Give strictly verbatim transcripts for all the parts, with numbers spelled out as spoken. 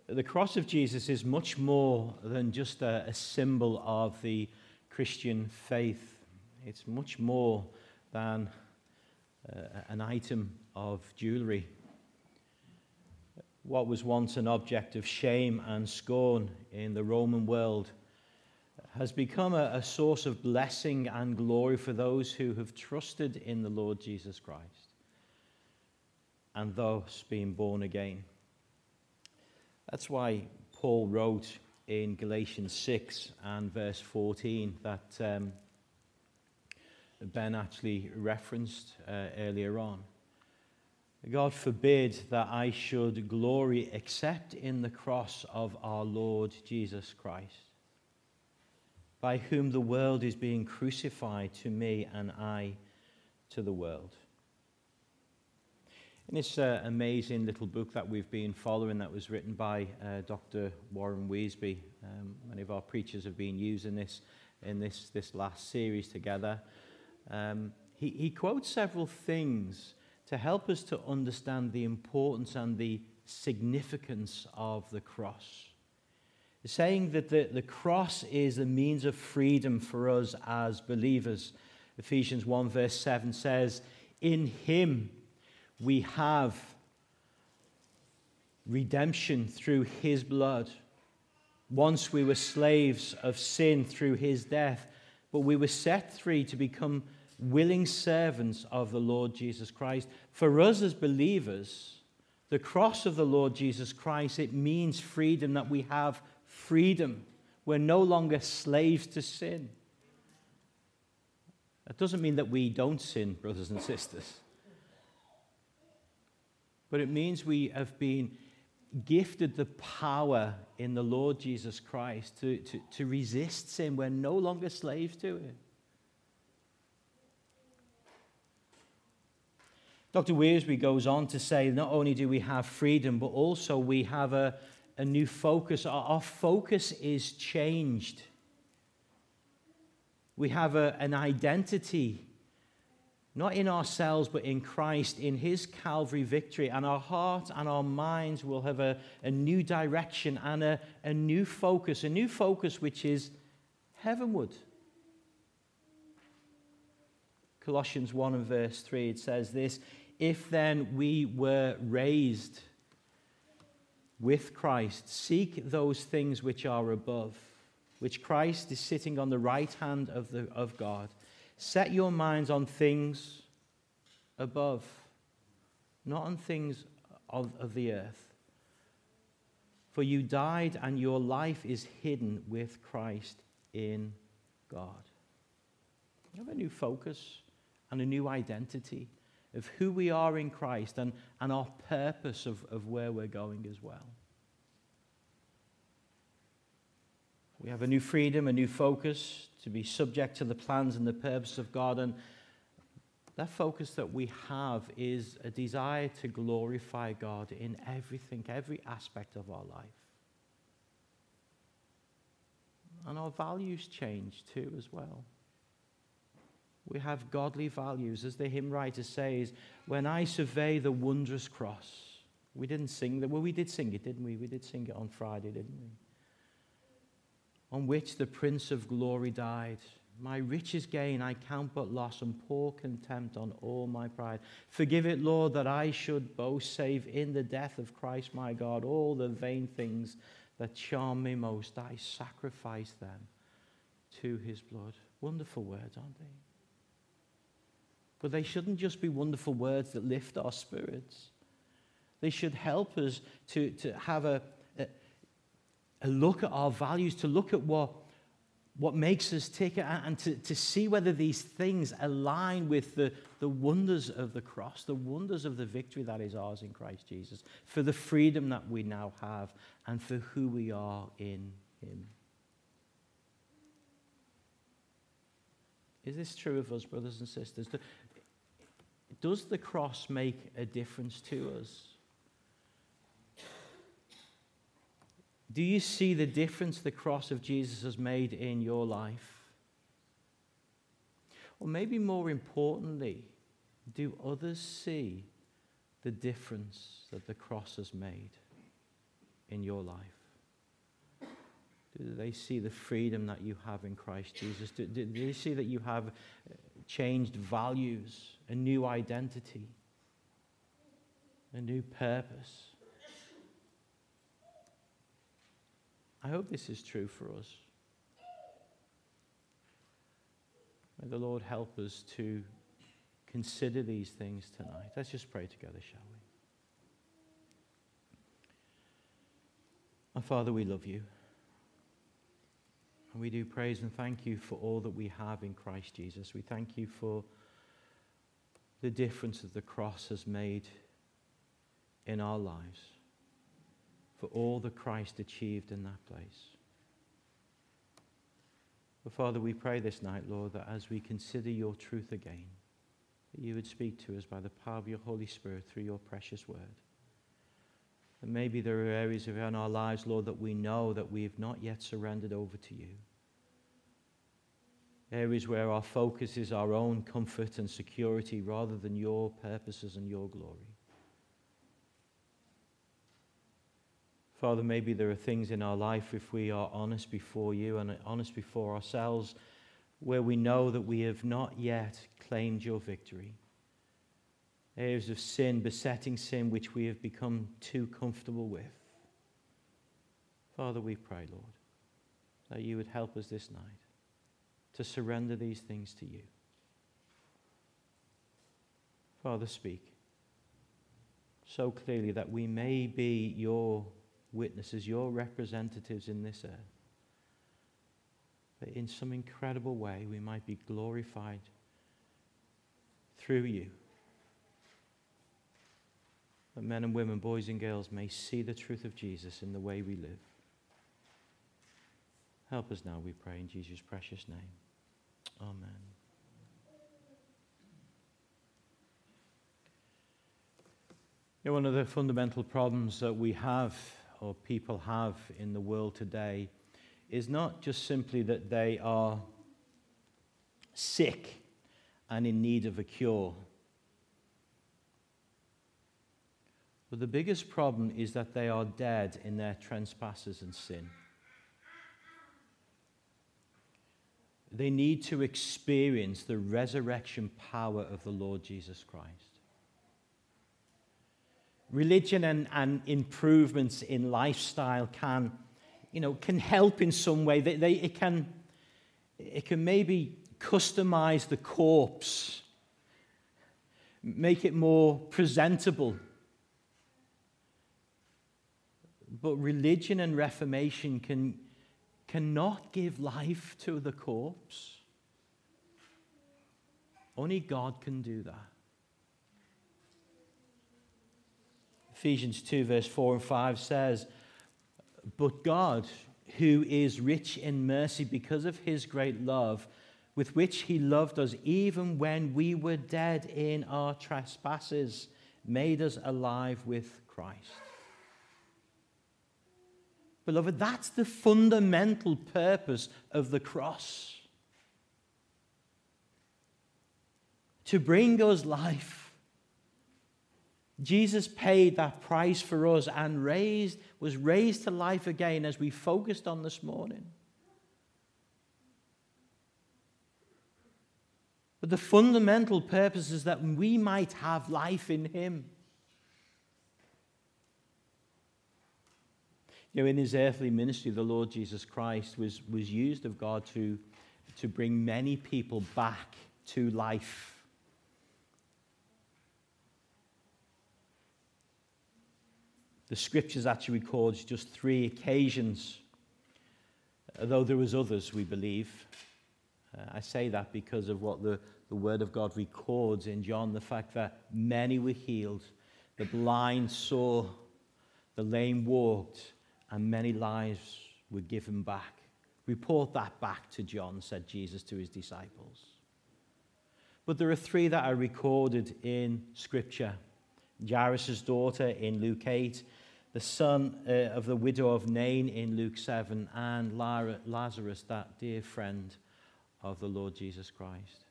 The cross of Jesus is much more than just a, a symbol of the Christian faith. It's much more than uh, an item of jewelry. What was once an object of shame and scorn in the Roman world has become a, a source of blessing and glory for those who have trusted in the Lord Jesus Christ and thus been born again. That's why Paul wrote in Galatians six and verse fourteen that um, Ben actually referenced uh, earlier on. God forbid that I should glory except in the cross of our Lord Jesus Christ, by whom the world is being crucified to me and I to the world. In this uh, amazing little book that we've been following that was written by uh, Doctor Warren Wiersbe, um, many of our preachers have been using this in this, this last series together. Um, he, he quotes several things to help us to understand the importance and the significance of the cross. Saying that the, the cross is a means of freedom for us as believers. Ephesians one verse seven says, in him we have redemption through his blood. Once we were slaves of sin through his death, but we were set free to become willing servants of the Lord Jesus Christ. For us as believers, the cross of the Lord Jesus Christ, it means freedom, that we have freedom. We're no longer slaves to sin. That doesn't mean that we don't sin, brothers and sisters. But it means we have been gifted the power in the Lord Jesus Christ to, to, to resist sin. We're no longer slaves to it. Doctor Wiersbe goes on to say not only do we have freedom, but also we have a, a new focus. Our, our focus is changed. We have a, an identity, not in ourselves, but in Christ, in his Calvary victory. And our hearts and our minds will have a, a new direction and a, a new focus, a new focus which is heavenward. Colossians one and verse three, it says this, if then we were raised with Christ, seek those things which are above, which Christ is sitting on the right hand of, the, of God. Set your minds on things above, not on things of, of the earth. For you died, and your life is hidden with Christ in God. You have a new focus and a new identity of who we are in Christ and, and our purpose of, of where we're going as well. We have a new freedom, a new focus to be subject to the plans and the purpose of God. And that focus that we have is a desire to glorify God in everything, every aspect of our life. And our values change too as well. We have godly values. As the hymn writer says, when I survey the wondrous cross. We didn't sing that. Well, we did sing it, didn't we? We did sing it on Friday, didn't we? On which the Prince of Glory died. My riches gain I count but loss, and pour contempt on all my pride. Forgive it, Lord, that I should boast, save in the death of Christ my God. All the vain things that charm me most, I sacrifice them to his blood. Wonderful words, aren't they? But they shouldn't just be wonderful words that lift our spirits. They should help us to, to have a, a, a look at our values, to look at what, what makes us tick, and to, to see whether these things align with the, the wonders of the cross, the wonders of the victory that is ours in Christ Jesus, for the freedom that we now have, and for who we are in him. Is this true of us, brothers and sisters? Does the cross make a difference to us? Do you see the difference the cross of Jesus has made in your life? Or maybe more importantly, do others see the difference that the cross has made in your life? Do they see the freedom that you have in Christ Jesus? Do, do, do they see that you have changed values, a new identity, a new purpose? I hope this is true for us. May the Lord help us to consider these things tonight. Let's just pray together, shall we? Our Father, we love you. And we do praise and thank you for all that we have in Christ Jesus. We thank you for the difference that the cross has made in our lives, for all that Christ achieved in that place. But Father, we pray this night, Lord, that as we consider your truth again, that you would speak to us by the power of your Holy Spirit through your precious word. And maybe there are areas in our lives, Lord, that we know that we have not yet surrendered over to you. Areas where our focus is our own comfort and security rather than your purposes and your glory. Father, maybe there are things in our life, if we are honest before you and honest before ourselves, where we know that we have not yet claimed your victory. Areas of sin, besetting sin, which we have become too comfortable with. Father, we pray, Lord, that you would help us this night to surrender these things to you. Father, speak so clearly that we may be your witnesses, your representatives in this earth. That in some incredible way we might be glorified through you. That men and women, boys and girls may see the truth of Jesus in the way we live. Help us now, we pray, in Jesus' precious name. Amen. You know, one of the fundamental problems that we have, or people have in the world today, is not just simply that they are sick and in need of a cure. But the biggest problem is that they are dead in their trespasses and sin. They need to experience the resurrection power of the Lord Jesus Christ. Religion and, and improvements in lifestyle can, you know, can help in some way. They, they, it can, it can maybe customize the corpse, make it more presentable. But religion and reformation can cannot give life to the corpse. Only God can do that. Ephesians two, verse four and five says, "But God, who is rich in mercy because of his great love, with which he loved us even when we were dead in our trespasses, made us alive with Christ." Beloved, that's the fundamental purpose of the cross. To bring us life. Jesus paid that price for us and raised, was raised to life again, as we focused on this morning. But the fundamental purpose is that we might have life in him. You know, in his earthly ministry, the Lord Jesus Christ was, was used of God to, to bring many people back to life. The scriptures actually records just three occasions, though there was others, we believe. Uh, I say that because of what the, the Word of God records in John, the fact that many were healed, the blind saw, the lame walked, and many lives were given back. Report that back to John, said Jesus to his disciples. But there are three that are recorded in Scripture. Jairus' daughter in Luke eight, the son uh, of the widow of Nain in Luke seven, and Lazarus, that dear friend of the Lord Jesus Christ.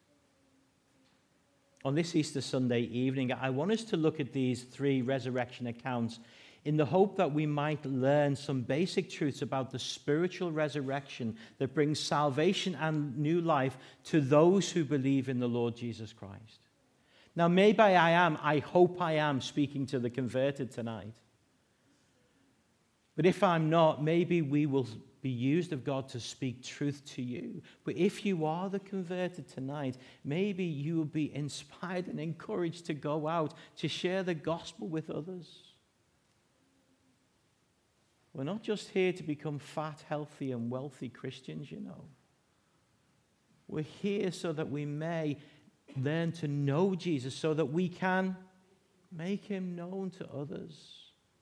On this Easter Sunday evening, I want us to look at these three resurrection accounts in the hope that we might learn some basic truths about the spiritual resurrection that brings salvation and new life to those who believe in the Lord Jesus Christ. Now, maybe I am, I hope I am speaking to the converted tonight. But if I'm not, maybe we will be used of God to speak truth to you. But if you are the converted tonight, maybe you will be inspired and encouraged to go out to share the gospel with others. We're not just here to become fat, healthy, and wealthy Christians, you know. We're here so that we may learn to know Jesus, so that we can make him known to others.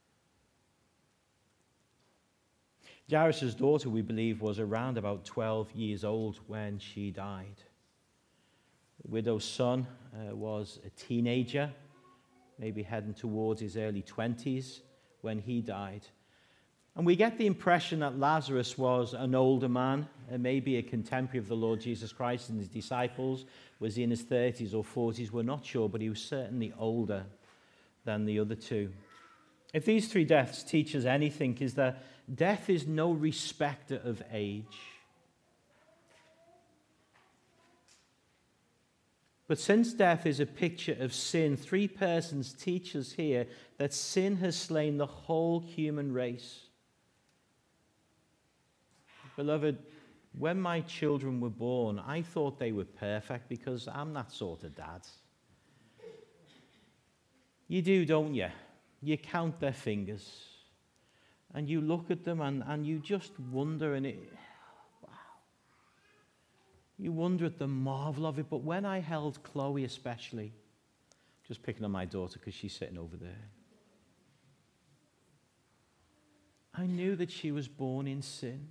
Jairus' daughter, we believe, was around about twelve years old when she died. The widow's son uh, was a teenager, maybe heading towards his early twenties when he died. And we get the impression that Lazarus was an older man, uh, maybe a contemporary of the Lord Jesus Christ and his disciples, was he in his thirties or forties, we're not sure, but he was certainly older than the other two. If these three deaths teach us anything, is that death is no respecter of age. But since death is a picture of sin, three persons teach us here that sin has slain the whole human race. Beloved, when my children were born, I thought they were perfect because I'm that sort of dad. You do, don't you? You count their fingers. And you look at them and, and you just wonder, and it, wow. You wonder at the marvel of it. But when I held Chloe especially, just picking on my daughter because she's sitting over there, I knew that she was born in sin.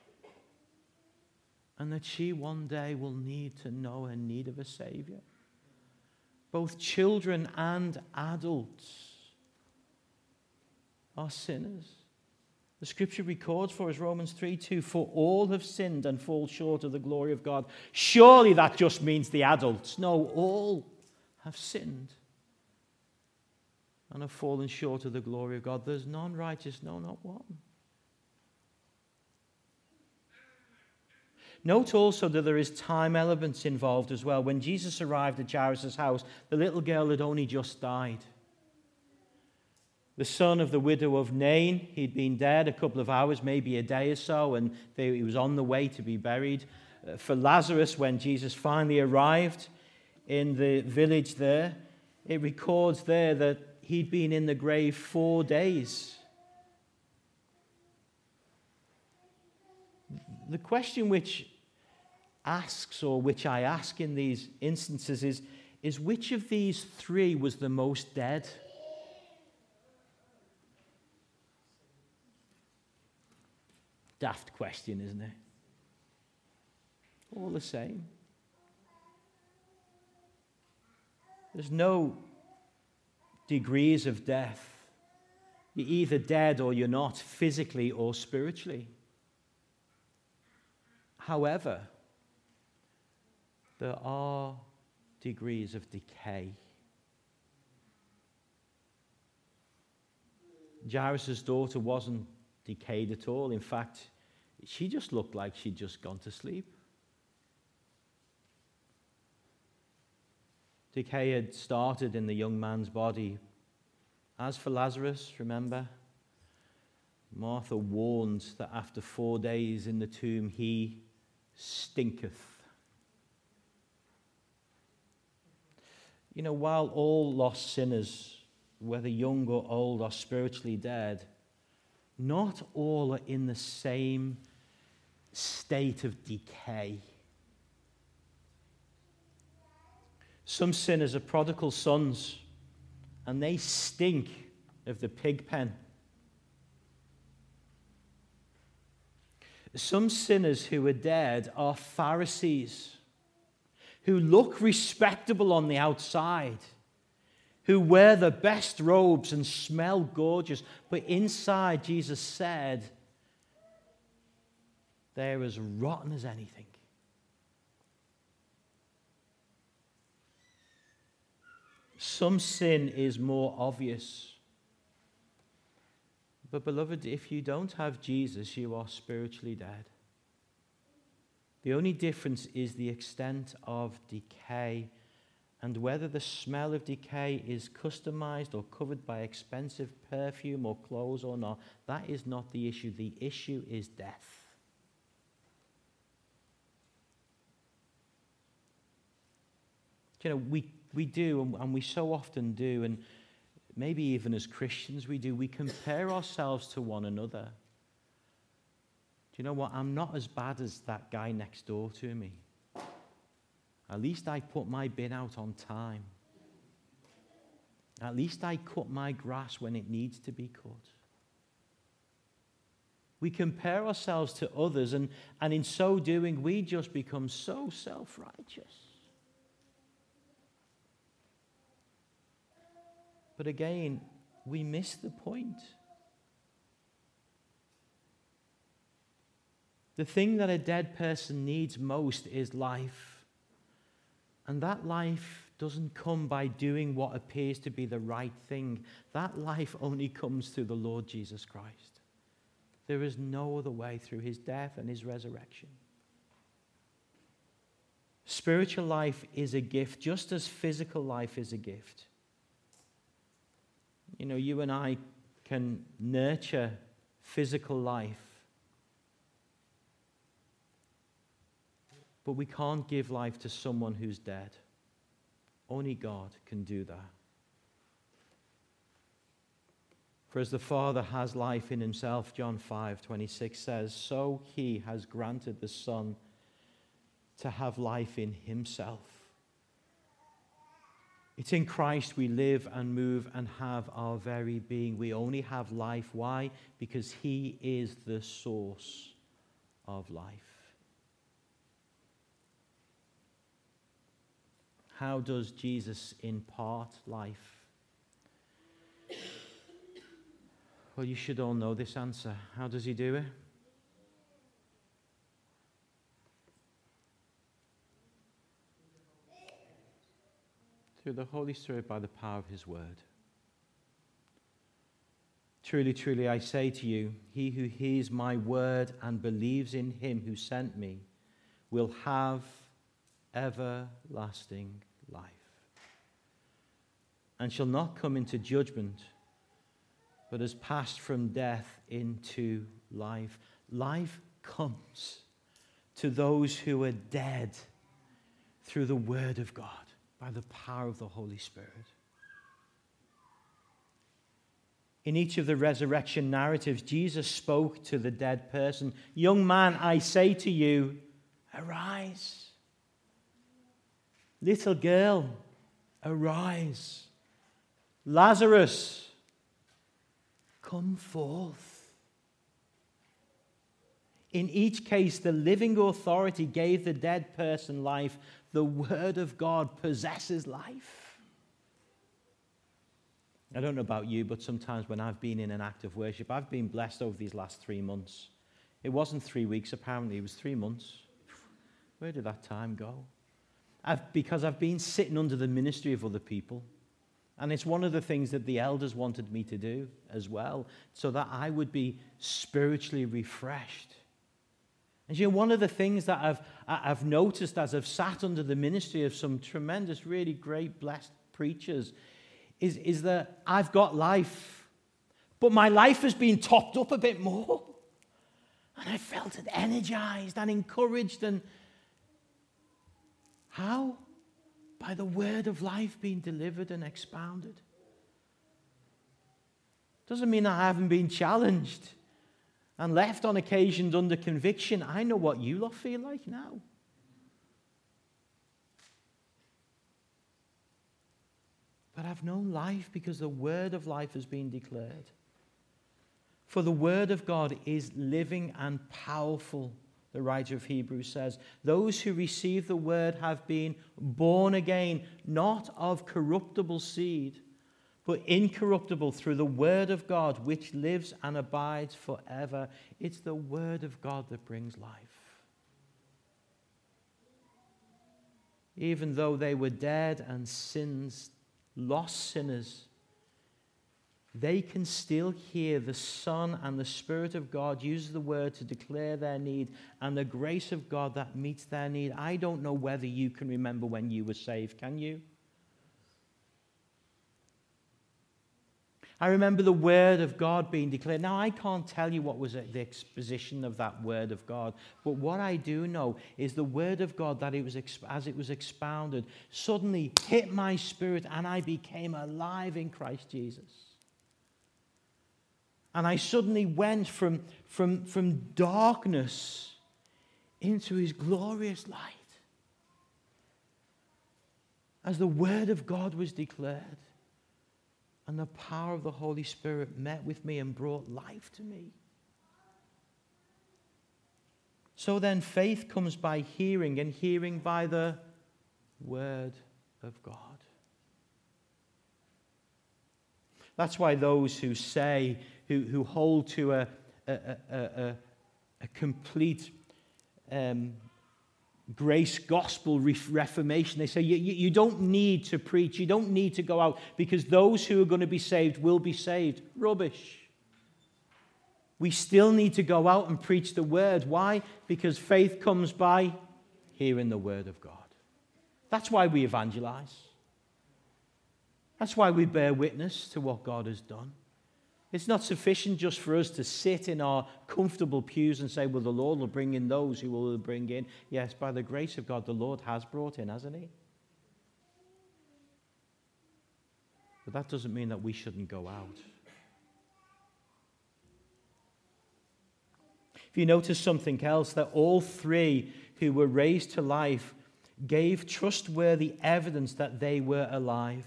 And that she one day will need to know her need of a Savior. Both children and adults are sinners. The scripture records for us, Romans three two, for all have sinned and fall short of the glory of God. Surely that just means the adults. No, all have sinned and have fallen short of the glory of God. There's none righteous, no, not one. Note also that there is time elements involved as well. When Jesus arrived at Jairus' house, the little girl had only just died. The son of the widow of Nain, he'd been dead a couple of hours, maybe a day or so, and they, he was on the way to be buried. Uh, for Lazarus, when Jesus finally arrived in the village there, it records there that he'd been in the grave four days. The question which asks, or which I ask in these instances, is, is which of these three was the most dead? Daft question, isn't it? All the same. There's no degrees of death. You're either dead or you're not, physically or spiritually. However, there are degrees of decay. Jairus' daughter wasn't decayed at all. In fact, she just looked like she'd just gone to sleep. Decay had started in the young man's body. As for Lazarus, remember, Martha warned that after four days in the tomb, he stinketh. You know, while all lost sinners, whether young or old, are spiritually dead, not all are in the same state of decay. Some sinners are prodigal sons, and they stink of the pig pen. Some sinners who are dead are Pharisees, who look respectable on the outside, who wear the best robes and smell gorgeous, but inside, Jesus said, they're as rotten as anything. Some sin is more obvious. But beloved, if you don't have Jesus, you are spiritually dead. The only difference is the extent of decay and whether the smell of decay is customized or covered by expensive perfume or clothes or not. That is not the issue. The issue is death. You know, we, we do, and, and we so often do, and maybe even as Christians we do, we compare ourselves to one another. Do you know what? I'm not as bad as that guy next door to me. At least I put my bin out on time. At least I cut my grass when it needs to be cut. We compare ourselves to others, and, and in so doing, we just become so self-righteous. But again, we miss the point. The thing that a dead person needs most is life. And that life doesn't come by doing what appears to be the right thing. That life only comes through the Lord Jesus Christ. There is no other way through his death and his resurrection. Spiritual life is a gift, just as physical life is a gift. You know, you and I can nurture physical life, but we can't give life to someone who's dead. Only God can do that. For as the Father has life in himself, John five twenty-six says, so he has granted the Son to have life in himself. It's in Christ we live and move and have our very being. We only have life. Why? Because he is the source of life. How does Jesus impart life? Well, you should all know this answer. How does he do it? Through the Holy Spirit by the power of his word. Truly, truly, I say to you, he who hears my word and believes in him who sent me will have everlasting life, and shall not come into judgment, but has passed from death into life. Life comes to those who are dead through the word of God, by the power of the Holy Spirit. In each of the resurrection narratives, Jesus spoke to the dead person. Young man, I say to you, arise. Little girl, arise. Lazarus, come forth. In each case, the living authority gave the dead person life. The word of God possesses life. I don't know about you, but sometimes when I've been in an act of worship, I've been blessed over these last three months. It wasn't three weeks, apparently. It was three months. Where did that time go? I've, because I've been sitting under the ministry of other people. And it's one of the things that the elders wanted me to do as well, so that I would be spiritually refreshed. And you know, one of the things that I've, I've noticed as I've sat under the ministry of some tremendous, really great, blessed preachers is, is that I've got life, but my life has been topped up a bit more. And I felt it energized and encouraged. And how? By the word of life being delivered and expounded. Doesn't mean I haven't been challenged and left on occasions under conviction. I know what you lot feel like now. But I've known life because the word of life has been declared. For the word of God is living and powerful, the writer of Hebrews says. Those who receive the word have been born again, not of corruptible seed, but incorruptible through the word of God, which lives and abides forever. It's the word of God that brings life. Even though they were dead and sins, lost sinners, they can still hear the Son and the Spirit of God use the word to declare their need and the grace of God that meets their need. I don't know whether you can remember when you were saved, can you? I remember the word of God being declared. Now, I can't tell you what was the exposition of that word of God, but what I do know is the word of God, that it was as it was expounded, suddenly hit my spirit and I became alive in Christ Jesus. And I suddenly went from, from, from darkness into his glorious light as the word of God was declared. And the power of the Holy Spirit met with me and brought life to me. So then faith comes by hearing, and hearing by the word of God. That's why those who say, who, who hold to a, a, a, a, a complete um, grace gospel reformation, they say you, you, you don't need to preach, you don't need to go out, because those who are going to be saved will be saved. Rubbish. We still need to go out and preach the word. Why? Because faith comes by hearing the word of God. That's why we evangelize. That's why we bear witness to what God has done. It's not sufficient just for us to sit in our comfortable pews and say, well, the Lord will bring in those who will bring in. Yes, by the grace of God, the Lord has brought in, hasn't he? But that doesn't mean that we shouldn't go out. If you notice something else, that all three who were raised to life gave trustworthy evidence that they were alive.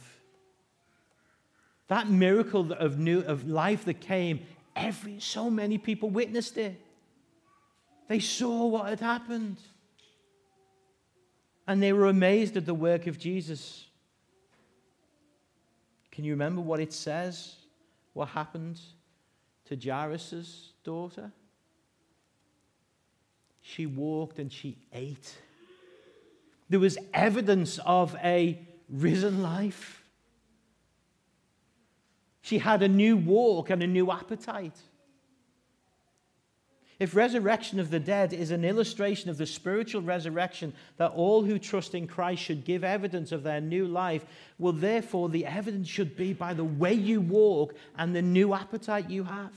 That miracle of new of life that came, every so many people witnessed it. They saw what had happened. And they were amazed at the work of Jesus. Can you remember what it says? What happened to Jairus' daughter? She walked and she ate. There was evidence of a risen life. She had a new walk and a new appetite. If resurrection of the dead is an illustration of the spiritual resurrection, that all who trust in Christ should give evidence of their new life, well, therefore, the evidence should be by the way you walk and the new appetite you have.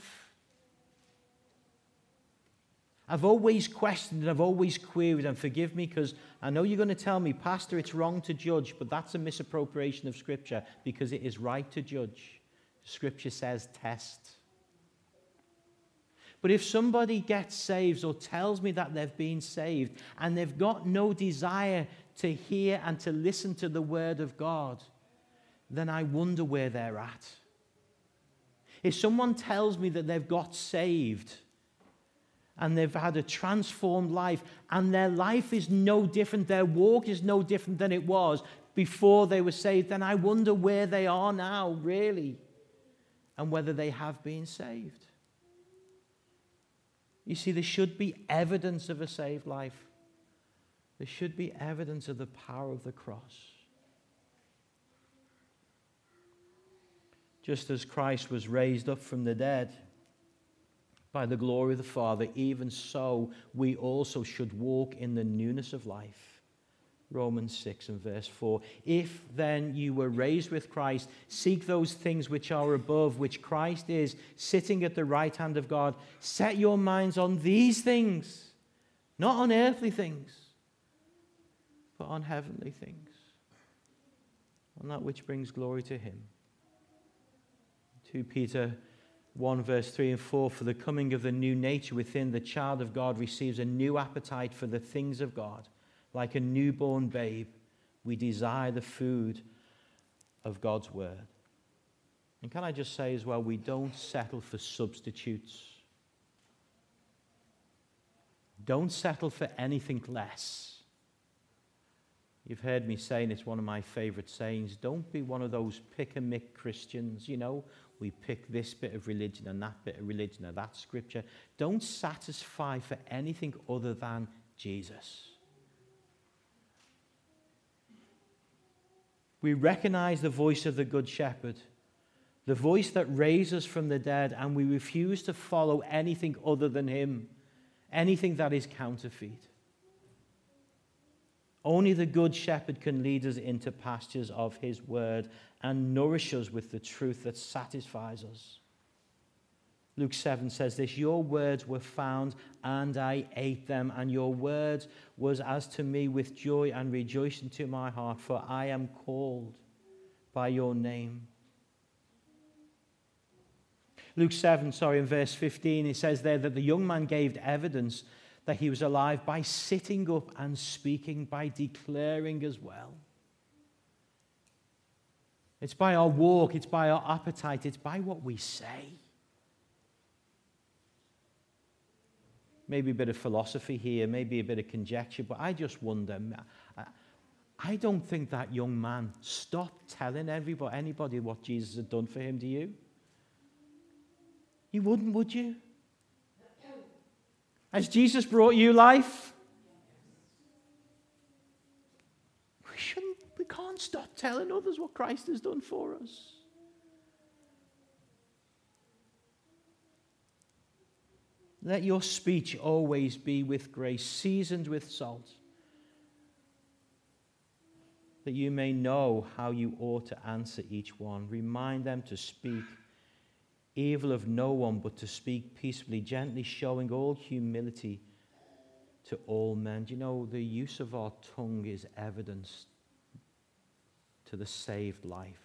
I've always questioned and I've always queried, and forgive me because I know you're going to tell me, Pastor, it's wrong to judge, but that's a misappropriation of Scripture, because it is right to judge. Scripture says test. But if somebody gets saved or tells me that they've been saved and they've got no desire to hear and to listen to the word of God, then I wonder where they're at. If someone tells me that they've got saved and they've had a transformed life and their life is no different, their walk is no different than it was before they were saved, then I wonder where they are now, really, and whether they have been saved. You see, there should be evidence of a saved life. There should be evidence of the power of the cross. Just as Christ was raised up from the dead by the glory of the Father, even so we also should walk in the newness of life. Romans six and verse four. If then you were raised with Christ, seek those things which are above, which Christ is, sitting at the right hand of God. Set your minds on these things, not on earthly things, but on heavenly things, on that which brings glory to him. Second Peter one verse three and four, for the coming of the new nature within the child of God receives a new appetite for the things of God. Like a newborn babe, we desire the food of God's word. And can I just say as well, we don't settle for substitutes. Don't settle for anything less. You've heard me saying, it's one of my favorite sayings, don't be one of those pick-and-mick Christians, you know, we pick this bit of religion and that bit of religion and that scripture. Don't satisfy for anything other than Jesus. We recognize the voice of the Good Shepherd, the voice that raised us from the dead, and we refuse to follow anything other than him, anything that is counterfeit. Only the good shepherd can lead us into pastures of his word and nourish us with the truth that satisfies us. Luke seven says this, your words were found and I ate them, and your words was as to me with joy and rejoicing to my heart, for I am called by your name. Luke seven, sorry, in verse fifteen, it says there that the young man gave evidence that he was alive by sitting up and speaking, by declaring as well. It's by our walk, it's by our appetite, it's by what we say. Maybe a bit of philosophy here, maybe a bit of conjecture, but I just wonder, I don't think that young man stopped telling everybody, anybody what Jesus had done for him, do you? You wouldn't, would you? Has Jesus brought you life? We shouldn't, we can't stop telling others what Christ has done for us. Let your speech always be with grace, seasoned with salt, that you may know how you ought to answer each one. Remind them to speak evil of no one, but to speak peaceably, gently, showing all humility to all men. Do you know, the use of our tongue is evidence to the saved life.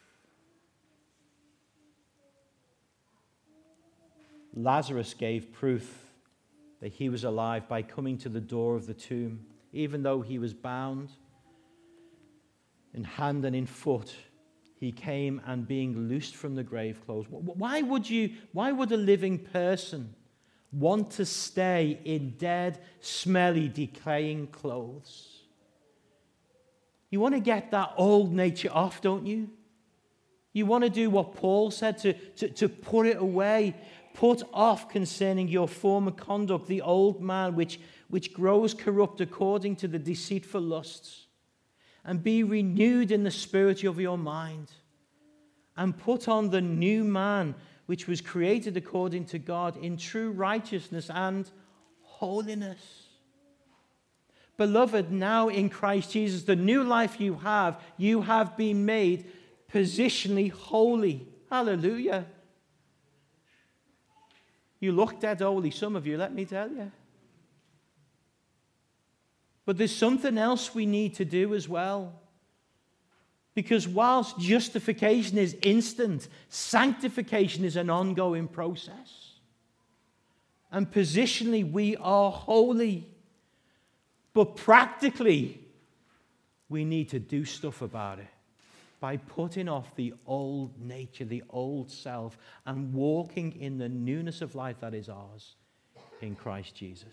Lazarus gave proof that he was alive by coming to the door of the tomb, even though he was bound in hand and in foot. He came, and being loosed from the grave clothes. Why would you, why would a living person want to stay in dead, smelly, decaying clothes? You want to get that old nature off, don't you? You want to do what Paul said, to, to, to put it away. Put off concerning your former conduct the old man which, which grows corrupt according to the deceitful lusts, and be renewed in the spirit of your mind, and put on the new man which was created according to God in true righteousness and holiness. Beloved, now in Christ Jesus, the new life you have, you have been made positionally holy. Hallelujah. You look dead holy, some of you, let me tell you. But there's something else we need to do as well. Because whilst justification is instant, sanctification is an ongoing process. And positionally, we are holy. But practically, we need to do stuff about it by putting off the old nature, the old self, and walking in the newness of life that is ours in Christ Jesus.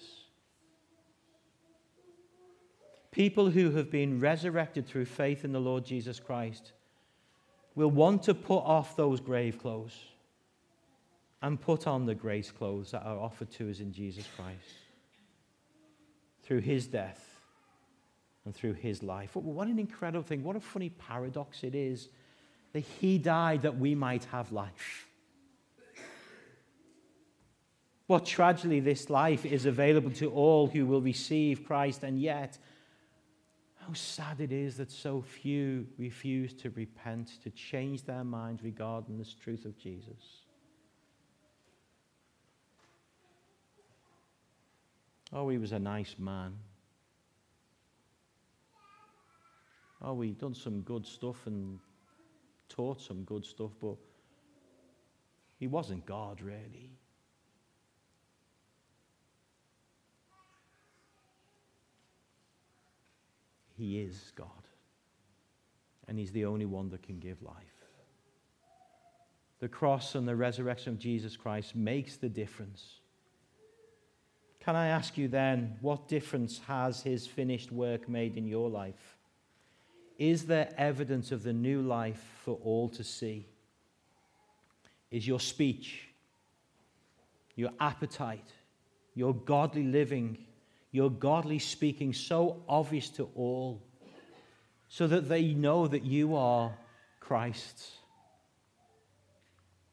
People who have been resurrected through faith in the Lord Jesus Christ will want to put off those grave clothes and put on the grace clothes that are offered to us in Jesus Christ through his death and through his life. What an incredible thing. What a funny paradox it is that he died that we might have life. What tragedy this life is available to all who will receive Christ, and yet how sad it is that so few refuse to repent, to change their minds regarding this truth of Jesus. Oh, he was a nice man. Oh, we done some good stuff and taught some good stuff, but he wasn't God, really. He is God. And he's the only one that can give life. The cross and the resurrection of Jesus Christ makes the difference. Can I ask you then, what difference has his finished work made in your life? Is there evidence of the new life for all to see? Is your speech, your appetite, your godly living, your godly speaking so obvious to all so that they know that you are Christ's?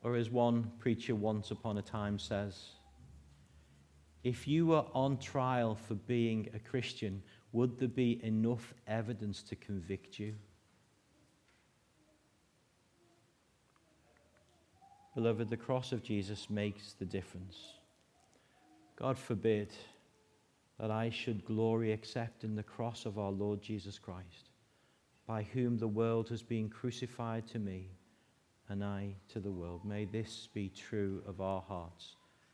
Or as one preacher once upon a time says, if you were on trial for being a Christian, would there be enough evidence to convict you? Beloved, the cross of Jesus makes the difference. God forbid that I should glory except in the cross of our Lord Jesus Christ, by whom the world has been crucified to me, and I to the world. May this be true of our hearts